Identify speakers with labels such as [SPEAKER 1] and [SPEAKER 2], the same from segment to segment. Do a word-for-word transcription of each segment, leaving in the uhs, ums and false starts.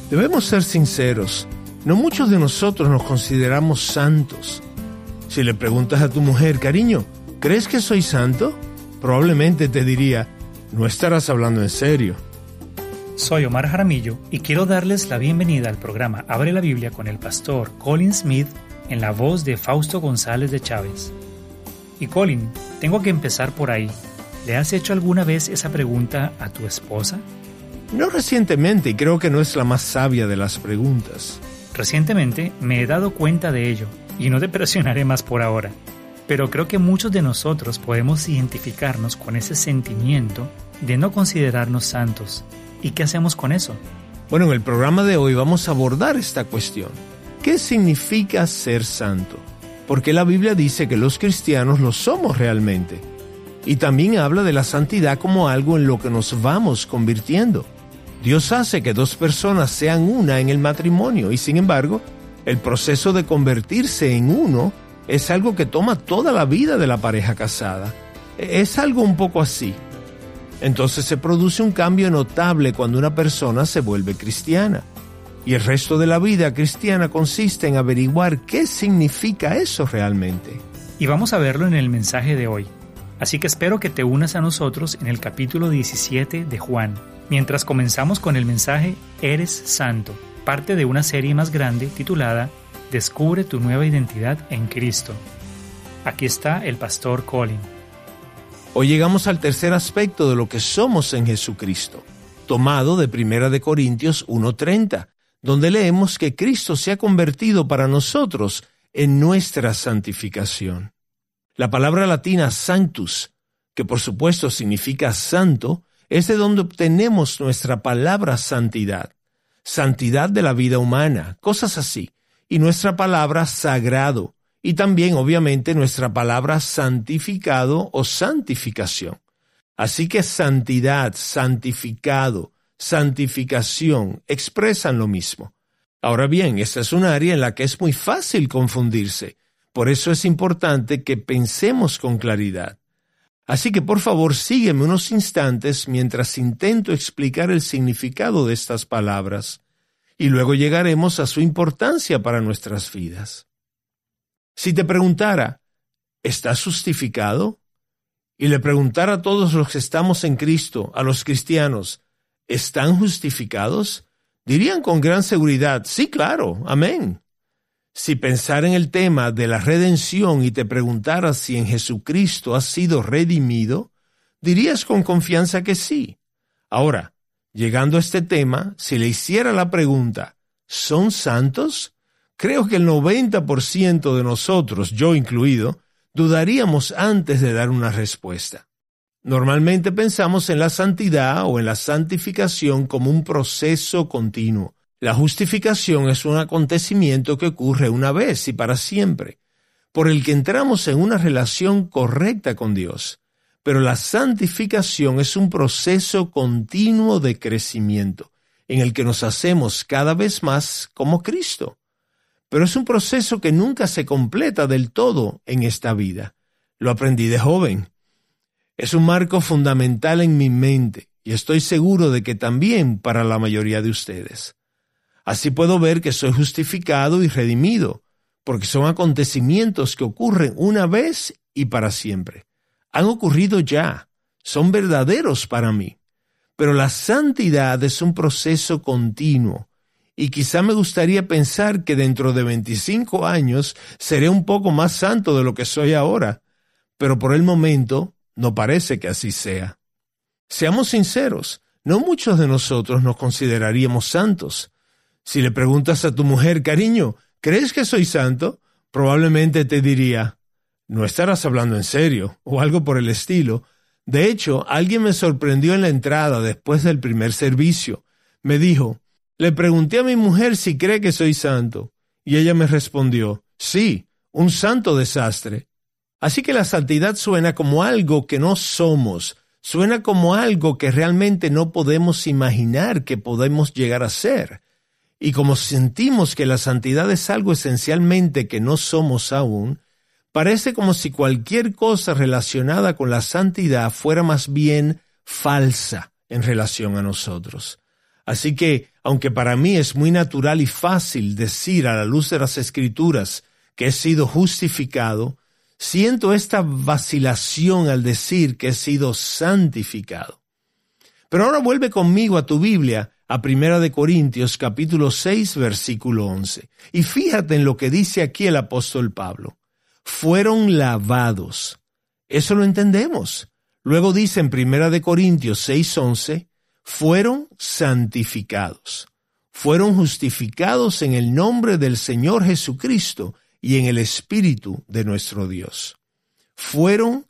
[SPEAKER 1] Debemos ser sinceros. No muchos de nosotros nos consideramos santos. Si le preguntas a tu mujer, cariño, ¿crees que soy santo? Probablemente te diría, no estarás hablando en serio.
[SPEAKER 2] Soy Omar Jaramillo y quiero darles la bienvenida al programa Abre la Biblia con el pastor Colin Smith en la voz de Fausto González de Chávez. Y Colin, tengo que empezar por ahí. ¿Le has hecho alguna vez esa pregunta a tu esposa?
[SPEAKER 1] No recientemente, y creo que no es la más sabia de las preguntas.
[SPEAKER 2] Recientemente me he dado cuenta de ello, y no te presionaré más por ahora. Pero creo que muchos de nosotros podemos identificarnos con ese sentimiento de no considerarnos santos. ¿Y qué hacemos con eso?
[SPEAKER 1] Bueno, en el programa de hoy vamos a abordar esta cuestión. ¿Qué significa ser santo? Porque la Biblia dice que los cristianos lo somos realmente. Y también habla de la santidad como algo en lo que nos vamos convirtiendo. Dios hace que dos personas sean una en el matrimonio y, sin embargo, el proceso de convertirse en uno es algo que toma toda la vida de la pareja casada. Es algo un poco así. Entonces se produce un cambio notable cuando una persona se vuelve cristiana. Y el resto de la vida cristiana consiste en averiguar qué significa eso realmente.
[SPEAKER 2] Y vamos a verlo en el mensaje de hoy. Así que espero que te unas a nosotros en el capítulo diecisiete de Juan, mientras comenzamos con el mensaje Eres Santo, parte de una serie más grande titulada Descubre tu nueva identidad en Cristo. Aquí está el pastor Colin.
[SPEAKER 1] Hoy llegamos al tercer aspecto de lo que somos en Jesucristo, tomado de Primera de Corintios uno treinta, donde leemos que Cristo se ha convertido para nosotros en nuestra santificación. La palabra latina sanctus, que por supuesto significa santo, es de donde obtenemos nuestra palabra santidad, santidad de la vida humana, cosas así, y nuestra palabra sagrado, y también obviamente nuestra palabra santificado o santificación. Así que santidad, santificado, santificación expresan lo mismo. Ahora bien, esta es un área en la que es muy fácil confundirse. Por eso es importante que pensemos con claridad. Así que por favor sígueme unos instantes mientras intento explicar el significado de estas palabras y luego llegaremos a su importancia para nuestras vidas. Si te preguntara, ¿estás justificado? Y le preguntara a todos los que estamos en Cristo, a los cristianos, ¿están justificados? Dirían con gran seguridad, sí, claro, amén. Si pensara en el tema de la redención y te preguntara si en Jesucristo has sido redimido, dirías con confianza que sí. Ahora, llegando a este tema, si le hiciera la pregunta, ¿son santos? Creo que el noventa por ciento de nosotros, yo incluido, dudaríamos antes de dar una respuesta. Normalmente pensamos en la santidad o en la santificación como un proceso continuo. La justificación es un acontecimiento que ocurre una vez y para siempre, por el que entramos en una relación correcta con Dios. Pero la santificación es un proceso continuo de crecimiento, en el que nos hacemos cada vez más como Cristo. Pero es un proceso que nunca se completa del todo en esta vida. Lo aprendí de joven. Es un marco fundamental en mi mente, y estoy seguro de que también para la mayoría de ustedes. Así puedo ver que soy justificado y redimido, porque son acontecimientos que ocurren una vez y para siempre. Han ocurrido ya, son verdaderos para mí. Pero la santidad es un proceso continuo, y quizá me gustaría pensar que dentro de veinticinco años seré un poco más santo de lo que soy ahora, pero por el momento no parece que así sea. Seamos sinceros, no muchos de nosotros nos consideraríamos santos. Si le preguntas a tu mujer, cariño, ¿crees que soy santo? Probablemente te diría, no estarás hablando en serio, o algo por el estilo. De hecho, alguien me sorprendió en la entrada después del primer servicio. Me dijo, le pregunté a mi mujer si cree que soy santo, y ella me respondió, sí, un santo desastre. Así que la santidad suena como algo que no somos, suena como algo que realmente no podemos imaginar que podemos llegar a ser. Y como sentimos que la santidad es algo esencialmente que no somos aún, parece como si cualquier cosa relacionada con la santidad fuera más bien falsa en relación a nosotros. Así que, aunque para mí es muy natural y fácil decir a la luz de las Escrituras que he sido justificado, siento esta vacilación al decir que he sido santificado. Pero ahora vuelve conmigo a tu Biblia, a Primera de Corintios, capítulo seis, versículo once. Y fíjate en lo que dice aquí el apóstol Pablo. Fueron lavados. Eso lo entendemos. Luego dice en Primera de Corintios seis, once, fueron santificados. Fueron justificados en el nombre del Señor Jesucristo y en el Espíritu de nuestro Dios. Fueron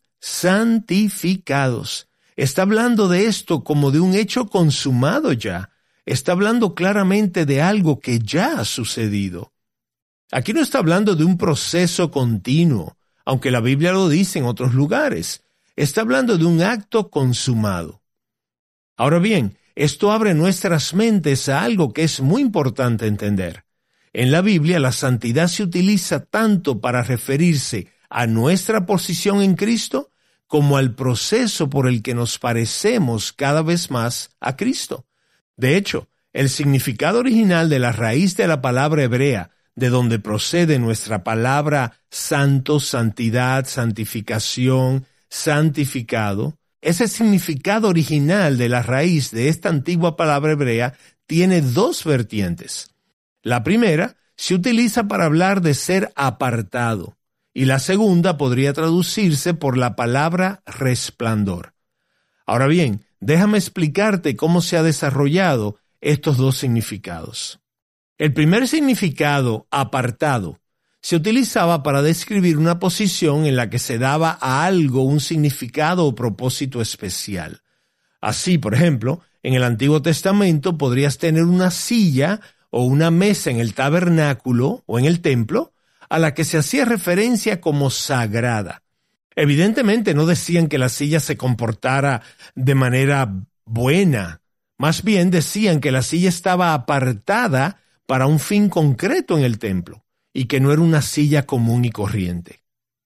[SPEAKER 1] santificados. Está hablando de esto como de un hecho consumado ya. Está hablando claramente de algo que ya ha sucedido. Aquí no está hablando de un proceso continuo, aunque la Biblia lo dice en otros lugares. Está hablando de un acto consumado. Ahora bien, esto abre nuestras mentes a algo que es muy importante entender. En la Biblia, la santidad se utiliza tanto para referirse a nuestra posición en Cristo como al proceso por el que nos parecemos cada vez más a Cristo. De hecho, el significado original de la raíz de la palabra hebrea, de donde procede nuestra palabra santo, santidad, santificación, santificado, ese significado original de la raíz de esta antigua palabra hebrea tiene dos vertientes. La primera se utiliza para hablar de ser apartado, y la segunda podría traducirse por la palabra resplandor. Ahora bien, déjame explicarte cómo se ha desarrollado estos dos significados. El primer significado, apartado, se utilizaba para describir una posición en la que se daba a algo un significado o propósito especial. Así, por ejemplo, en el Antiguo Testamento podrías tener una silla o una mesa en el tabernáculo o en el templo a la que se hacía referencia como sagrada. Evidentemente no decían que la silla se comportara de manera buena, más bien decían que la silla estaba apartada para un fin concreto en el templo y que no era una silla común y corriente.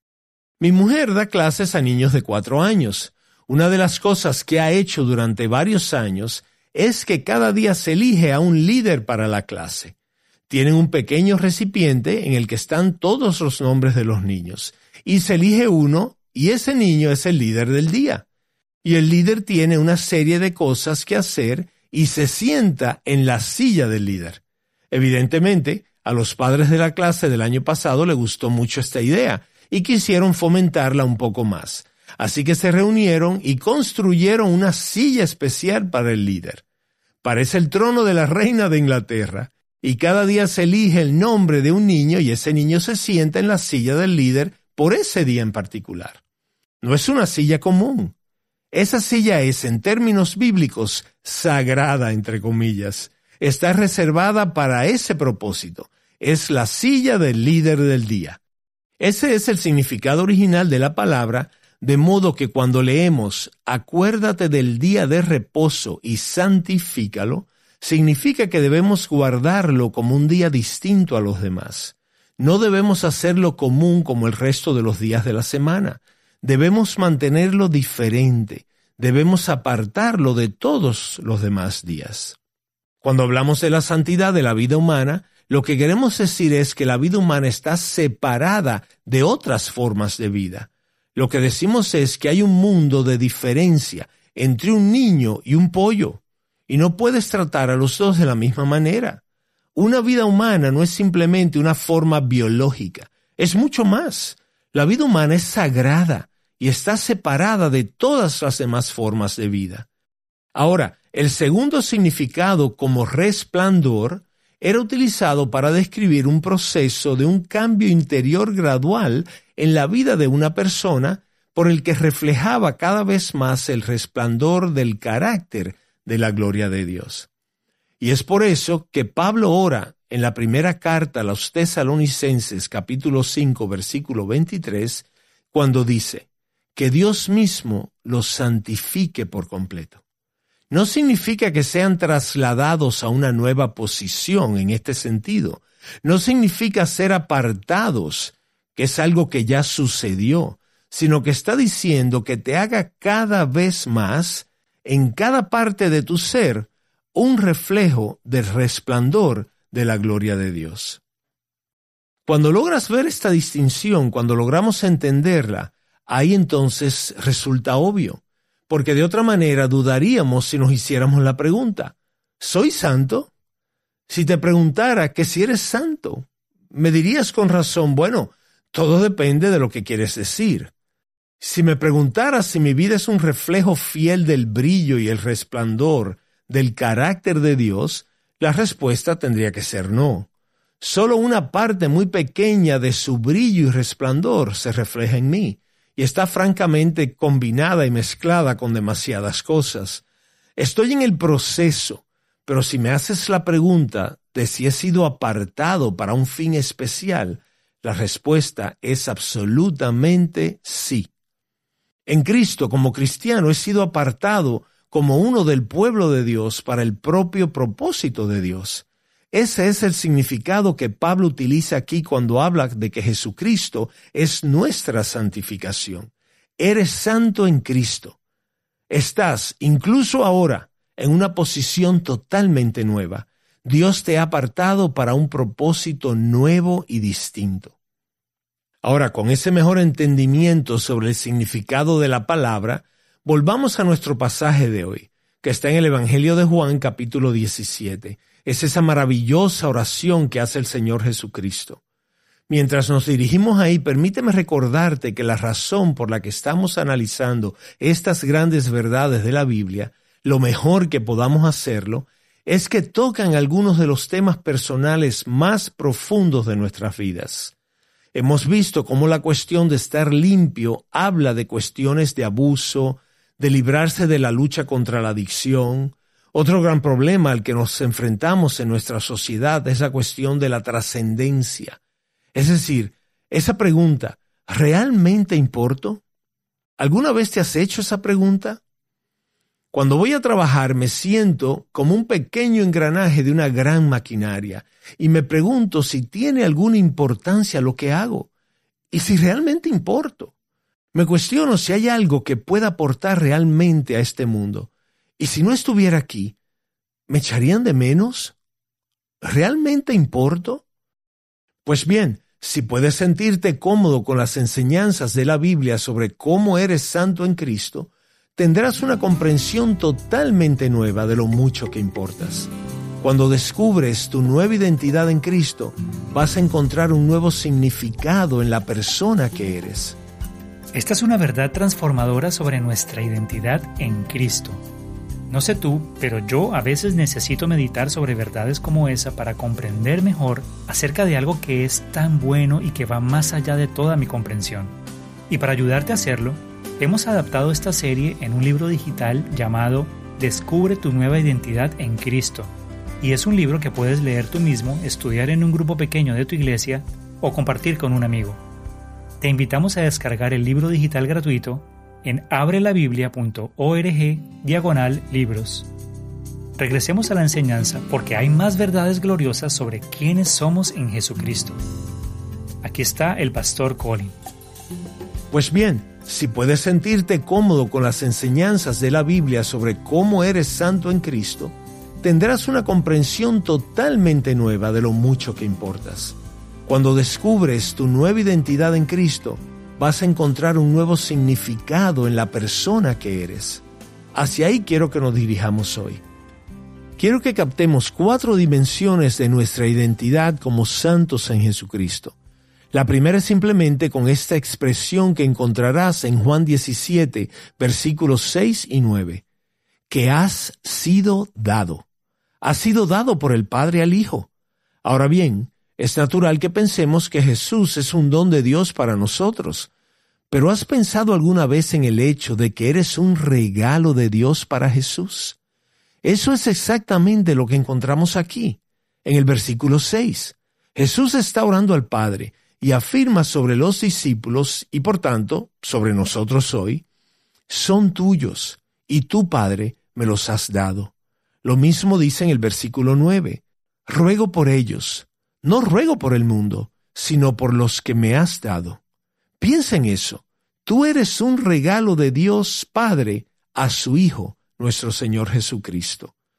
[SPEAKER 1] Mi mujer da clases a niños de cuatro años. Una de las cosas que ha hecho durante varios años es que cada día se elige a un líder para la clase. Tienen un pequeño recipiente en el que están todos los nombres de los niños, y se elige uno, y ese niño es el líder del día. Y el líder tiene una serie de cosas que hacer y se sienta en la silla del líder. Evidentemente, a los padres de la clase del año pasado les gustó mucho esta idea y quisieron fomentarla un poco más. Así que se reunieron y construyeron una silla especial para el líder. Parece el trono de la reina de Inglaterra, y cada día se elige el nombre de un niño y ese niño se sienta en la silla del líder por ese día en particular. No es una silla común. Esa silla es, en términos bíblicos, sagrada, entre comillas. Está reservada para ese propósito. Es la silla del líder del día. Ese es el significado original de la palabra, de modo que cuando leemos «acuérdate del día de reposo y santifícalo», significa que debemos guardarlo como un día distinto a los demás. No debemos hacerlo común como el resto de los días de la semana. Debemos mantenerlo diferente. Debemos apartarlo de todos los demás días. Cuando hablamos de la santidad de la vida humana, lo que queremos decir es que la vida humana está separada de otras formas de vida. Lo que decimos es que hay un mundo de diferencia entre un niño y un pollo, y no puedes tratar a los dos de la misma manera. Una vida humana no es simplemente una forma biológica, es mucho más. La vida humana es sagrada y está separada de todas las demás formas de vida. Ahora, el segundo significado como resplandor era utilizado para describir un proceso de un cambio interior gradual en la vida de una persona por el que reflejaba cada vez más el resplandor del carácter de la gloria de Dios. Y es por eso que Pablo ora en la primera carta a los Tesalonicenses, capítulo cinco, versículo veintitrés, cuando dice que Dios mismo los santifique por completo. No significa que sean trasladados a una nueva posición en este sentido. No significa ser apartados, que es algo que ya sucedió, sino que está diciendo que te haga cada vez más, en cada parte de tu ser, un reflejo del resplandor de la gloria de Dios. Cuando logras ver esta distinción, cuando logramos entenderla, ahí entonces resulta obvio, porque de otra manera dudaríamos si nos hiciéramos la pregunta, ¿soy santo? Si te preguntara que si eres santo, me dirías con razón, bueno, todo depende de lo que quieres decir. Si me preguntaras si mi vida es un reflejo fiel del brillo y el resplandor del carácter de Dios, la respuesta tendría que ser no. Solo una parte muy pequeña de su brillo y resplandor se refleja en mí, y está francamente combinada y mezclada con demasiadas cosas. Estoy en el proceso, pero si me haces la pregunta de si he sido apartado para un fin especial, la respuesta es absolutamente sí. En Cristo, como cristiano, he sido apartado como uno del pueblo de Dios para el propio propósito de Dios. Ese es el significado que Pablo utiliza aquí cuando habla de que Jesucristo es nuestra santificación. Eres santo en Cristo. Estás, incluso ahora, en una posición totalmente nueva. Dios te ha apartado para un propósito nuevo y distinto. Ahora, con ese mejor entendimiento sobre el significado de la palabra, volvamos a nuestro pasaje de hoy, que está en el Evangelio de Juan, capítulo diecisiete. Es esa maravillosa oración que hace el Señor Jesucristo. Mientras nos dirigimos ahí, permíteme recordarte que la razón por la que estamos analizando estas grandes verdades de la Biblia, lo mejor que podamos hacerlo, es que tocan algunos de los temas personales más profundos de nuestras vidas. Hemos visto cómo la cuestión de estar limpio habla de cuestiones de abuso, de librarse de la lucha contra la adicción. Otro gran problema al que nos enfrentamos en nuestra sociedad es la cuestión de la trascendencia. Es decir, esa pregunta, ¿realmente importo? ¿Alguna vez te has hecho esa pregunta? Cuando voy a trabajar me siento como un pequeño engranaje de una gran maquinaria y me pregunto si tiene alguna importancia lo que hago y si realmente importo. Me cuestiono si hay algo que pueda aportar realmente a este mundo. Y si no estuviera aquí, ¿me echarían de menos? ¿Realmente importo? Pues bien, si puedes sentirte cómodo con las enseñanzas de la Biblia sobre cómo eres santo en Cristo, tendrás una comprensión totalmente nueva de lo mucho que importas. Cuando descubres tu nueva identidad en Cristo, vas a encontrar un nuevo significado en la persona que eres.
[SPEAKER 2] Esta es una verdad transformadora sobre nuestra identidad en Cristo. No sé tú, pero yo a veces necesito meditar sobre verdades como esa para comprender mejor acerca de algo que es tan bueno y que va más allá de toda mi comprensión. Y para ayudarte a hacerlo, hemos adaptado esta serie en un libro digital llamado Descubre tu nueva identidad en Cristo. Y es un libro que puedes leer tú mismo, estudiar en un grupo pequeño de tu iglesia o compartir con un amigo. Te invitamos a descargar el libro digital gratuito en abrelabiblia.org diagonal libros. Regresemos a la enseñanza porque hay más verdades gloriosas sobre quiénes somos en Jesucristo. Aquí está el pastor Colin.
[SPEAKER 1] Pues bien, si puedes sentirte cómodo con las enseñanzas de la Biblia sobre cómo eres santo en Cristo, tendrás una comprensión totalmente nueva de lo mucho que importas. Cuando descubres tu nueva identidad en Cristo, vas a encontrar un nuevo significado en la persona que eres. Hacia ahí quiero que nos dirijamos hoy. Quiero que captemos cuatro dimensiones de nuestra identidad como santos en Jesucristo. La primera es simplemente con esta expresión que encontrarás en Juan diecisiete, versículos seis y nueve. Que has sido dado. Has sido dado por el Padre al Hijo. Ahora bien, es natural que pensemos que Jesús es un don de Dios para nosotros. ¿Pero has pensado alguna vez en el hecho de que eres un regalo de Dios para Jesús? Eso es exactamente lo que encontramos aquí, en el versículo seis. Jesús está orando al Padre y afirma sobre los discípulos y por tanto sobre nosotros hoy, son tuyos y tú, Padre, me los has dado. Lo mismo dice en el versículo nueve. Ruego por ellos. No ruego por el mundo, sino por los que me has dado. Piensa en eso. Tú eres un regalo de Dios Padre a su Hijo, nuestro Señor Jesucristo.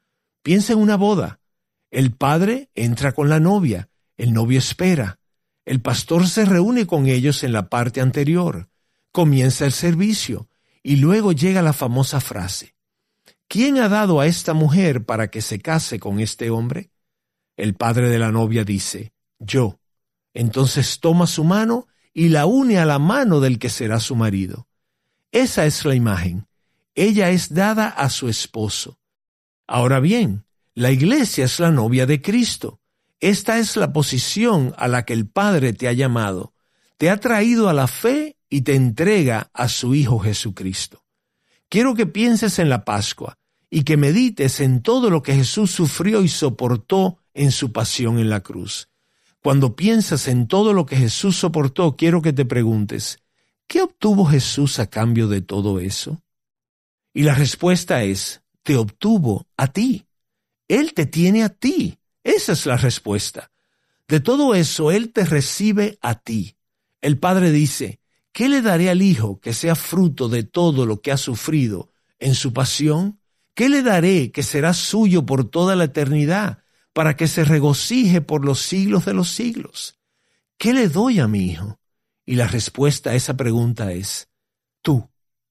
[SPEAKER 1] Piensa en una boda. El padre entra con la novia, el novio espera. El pastor se reúne con ellos en la parte anterior. Comienza el servicio y luego llega la famosa frase: ¿quién ha dado a esta mujer para que se case con este hombre? El padre de la novia dice: yo. Entonces toma su mano y la une a la mano del que será su marido. Esa es la imagen. Ella es dada a su esposo. Ahora bien, la iglesia es la novia de Cristo. Esta es la posición a la que el Padre te ha llamado. Te ha traído a la fe y te entrega a su Hijo Jesucristo. Quiero que pienses en la Pascua y que medites en todo lo que Jesús sufrió y soportó en su pasión en la cruz. Cuando piensas en todo lo que Jesús soportó, quiero que te preguntes: ¿qué obtuvo Jesús a cambio de todo eso? Y la respuesta es: te obtuvo a ti. Él te tiene a ti. Esa es la respuesta. De todo eso, Él te recibe a ti. El Padre dice: ¿qué le daré al Hijo que sea fruto de todo lo que ha sufrido en su pasión? ¿Qué le daré que será suyo por toda la eternidad, para que se regocije por los siglos de los siglos? ¿Qué le doy a mi Hijo? Y la respuesta a esa pregunta es: tú.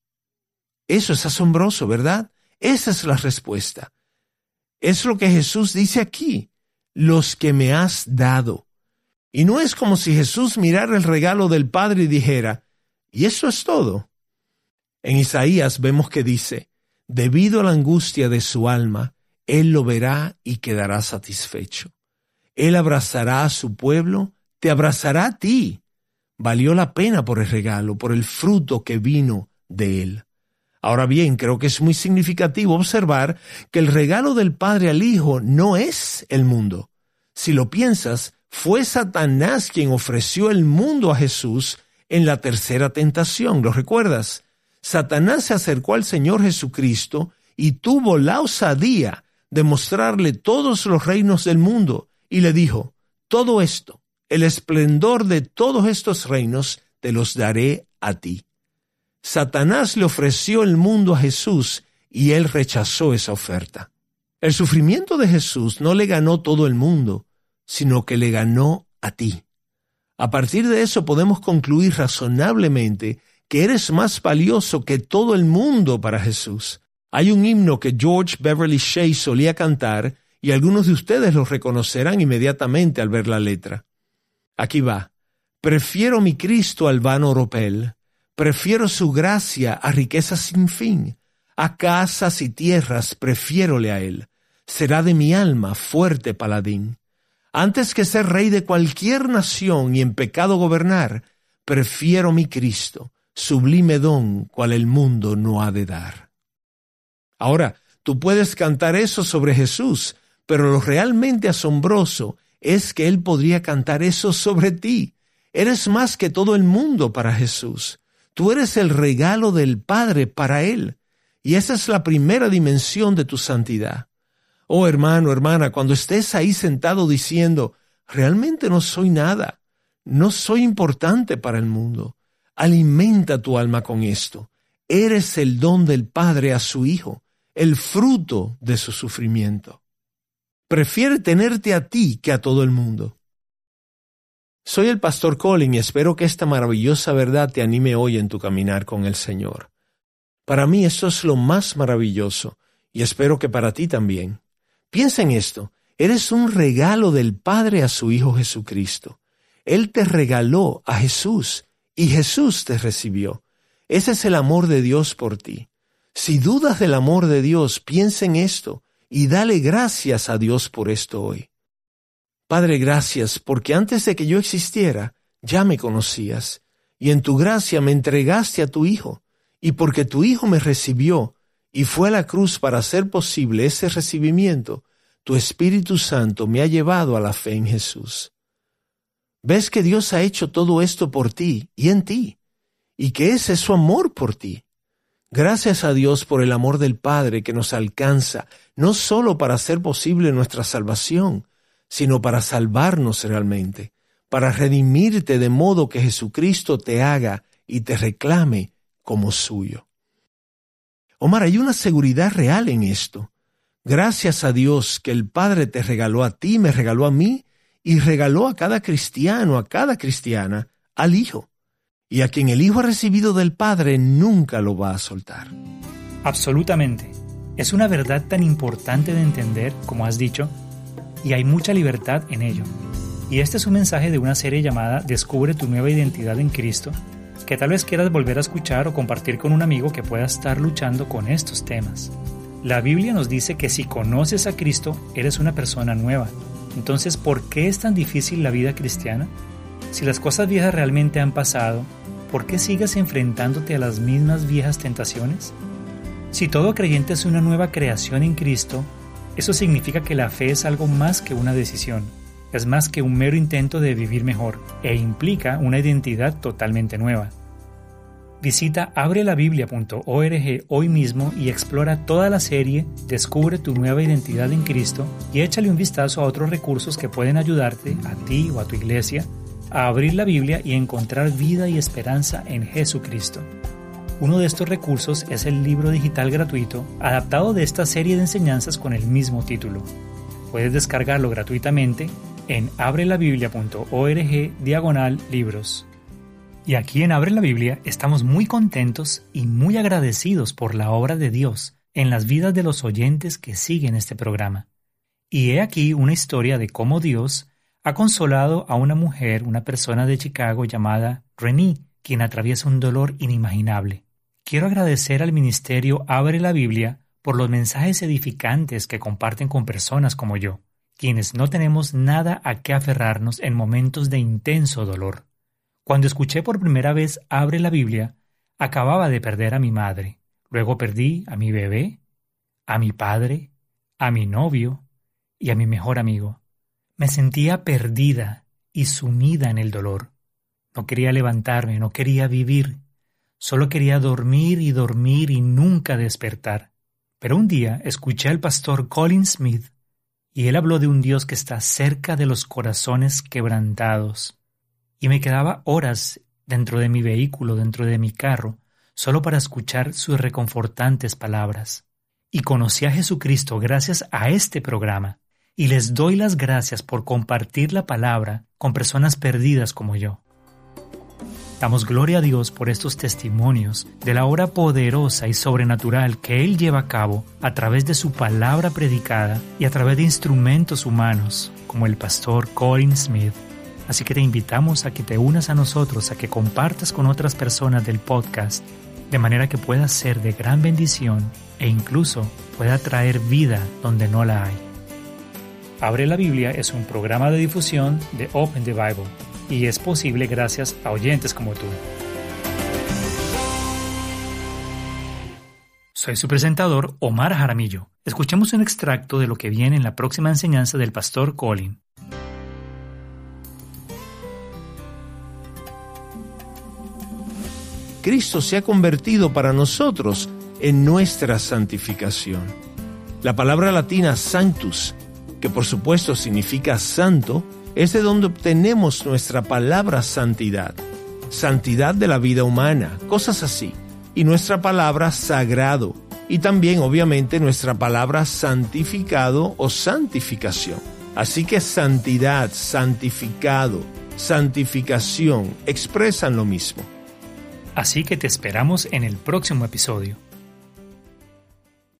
[SPEAKER 1] Eso es asombroso, ¿verdad? Esa es la respuesta. Es lo que Jesús dice aquí: los que me has dado. Y no es como si Jesús mirara el regalo del Padre y dijera: ¿y eso es todo? En Isaías vemos que dice: debido a la angustia de su alma, Él lo verá y quedará satisfecho. Él abrazará a su pueblo, te abrazará a ti. Valió la pena por el regalo, por el fruto que vino de Él. Ahora bien, creo que es muy significativo observar que el regalo del Padre al Hijo no es el mundo. Si lo piensas, fue Satanás quien ofreció el mundo a Jesús en la tercera tentación. ¿Lo recuerdas? Satanás se acercó al Señor Jesucristo y tuvo la osadía de mostrarle todos los reinos del mundo y le dijo: todo esto, el esplendor de todos estos reinos, te los daré a ti. Satanás le ofreció el mundo a Jesús y Él rechazó esa oferta. El sufrimiento de Jesús no le ganó todo el mundo, sino que le ganó a ti. A partir de eso podemos concluir razonablemente que eres más valioso que todo el mundo para Jesús. Hay un himno que George Beverly Shea solía cantar y algunos de ustedes lo reconocerán inmediatamente al ver la letra. Aquí va: prefiero mi Cristo al vano oropel, prefiero su gracia a riquezas sin fin, a casas y tierras prefiérole a Él, será de mi alma fuerte paladín. Antes que ser rey de cualquier nación y en pecado gobernar, prefiero mi Cristo, sublime don cual el mundo no ha de dar. Ahora, tú puedes cantar eso sobre Jesús, pero lo realmente asombroso es que Él podría cantar eso sobre ti. Eres más que todo el mundo para Jesús. Tú eres el regalo del Padre para Él, y esa es la primera dimensión de tu santidad. Oh, hermano, hermana, cuando estés ahí sentado diciendo: realmente no soy nada, no soy importante para el mundo, alimenta tu alma con esto. Eres el don del Padre a su Hijo, el fruto de su sufrimiento. Prefiere tenerte a ti que a todo el mundo. Soy el pastor Colin y espero que esta maravillosa verdad te anime hoy en tu caminar con el Señor. Para mí esto es lo más maravilloso y espero que para ti también. Piensa en esto: eres un regalo del Padre a su Hijo Jesucristo. Él te regaló a Jesús y Jesús te recibió. Ese es el amor de Dios por ti. Si dudas del amor de Dios, piensa en esto y dale gracias a Dios por esto hoy. Padre, gracias porque antes de que yo existiera, ya me conocías, y en tu gracia me entregaste a tu Hijo, y porque tu Hijo me recibió y fue a la cruz para hacer posible ese recibimiento, tu Espíritu Santo me ha llevado a la fe en Jesús. Ves que Dios ha hecho todo esto por ti y en ti, y que ese es su amor por ti. Gracias a Dios por el amor del Padre que nos alcanza, no solo para hacer posible nuestra salvación, sino para salvarnos realmente, para redimirte de modo que Jesucristo te haga y te reclame como suyo. Omar, hay una seguridad real en esto. Gracias a Dios que el Padre te regaló a ti, me regaló a mí, y regaló a cada cristiano, a cada cristiana, al Hijo. Y a quien el Hijo ha recibido del Padre nunca lo va a soltar.
[SPEAKER 2] Absolutamente. Es una verdad tan importante de entender, como has dicho, y hay mucha libertad en ello. Y este es un mensaje de una serie llamada Descubre tu nueva identidad en Cristo, que tal vez quieras volver a escuchar o compartir con un amigo que pueda estar luchando con estos temas. La Biblia nos dice que si conoces a Cristo, eres una persona nueva. Entonces, ¿por qué es tan difícil la vida cristiana? Si las cosas viejas realmente han pasado, ¿por qué sigues enfrentándote a las mismas viejas tentaciones? Si todo creyente es una nueva creación en Cristo, eso significa que la fe es algo más que una decisión. Es más que un mero intento de vivir mejor e implica una identidad totalmente nueva. Visita abre la biblia punto org hoy mismo y explora toda la serie Descubre tu nueva identidad en Cristo y échale un vistazo a otros recursos que pueden ayudarte, a ti o a tu iglesia, a abrir la Biblia y encontrar vida y esperanza en Jesucristo. Uno de estos recursos es el libro digital gratuito adaptado de esta serie de enseñanzas con el mismo título. Puedes descargarlo gratuitamente en abre la biblia punto org diagonal libros. Y aquí en Abre la Biblia estamos muy contentos y muy agradecidos por la obra de Dios en las vidas de los oyentes que siguen este programa. Y he aquí una historia de cómo Dios ha consolado a una mujer, una persona de Chicago llamada Renee, quien atraviesa un dolor inimaginable. Quiero agradecer al ministerio Abre la Biblia por los mensajes edificantes que comparten con personas como yo, quienes no tenemos nada a qué aferrarnos en momentos de intenso dolor. Cuando escuché por primera vez Abre la Biblia, acababa de perder a mi madre. Luego perdí a mi bebé, a mi padre, a mi novio y a mi mejor amigo. Me sentía perdida y sumida en el dolor. No quería levantarme, no quería vivir. Solo quería dormir y dormir y nunca despertar. Pero un día escuché al pastor Colin Smith y él habló de un Dios que está cerca de los corazones quebrantados. Y me quedaba horas dentro de mi vehículo, dentro de mi carro, solo para escuchar sus reconfortantes palabras. Y conocí a Jesucristo gracias a este programa, y les doy las gracias por compartir la palabra con personas perdidas como yo. Damos gloria a Dios por estos testimonios de la obra poderosa y sobrenatural que Él lleva a cabo a través de su palabra predicada y a través de instrumentos humanos, como el pastor Colin Smith. Así que te invitamos a que te unas a nosotros, a que compartas con otras personas del podcast, de manera que pueda ser de gran bendición e incluso pueda traer vida donde no la hay. Abre la Biblia es un programa de difusión de Open the Bible y es posible gracias a oyentes como tú. Soy su presentador, Omar Jaramillo. Escuchemos un extracto de lo que viene en la próxima enseñanza del pastor Colin.
[SPEAKER 1] Cristo se ha convertido para nosotros en nuestra santificación. La palabra latina sanctus, que por supuesto significa santo, es de donde obtenemos nuestra palabra santidad. Santidad de la vida humana, cosas así. Y nuestra palabra sagrado. Y también, obviamente, nuestra palabra santificado o santificación. Así que santidad, santificado, santificación expresan lo mismo.
[SPEAKER 2] Así que te esperamos en el próximo episodio.